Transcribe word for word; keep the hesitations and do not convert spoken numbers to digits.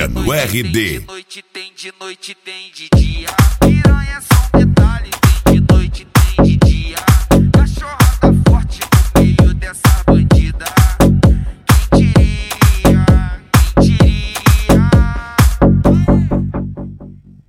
Luciano R D. De noite tem, de noite tem, de dia. Piranha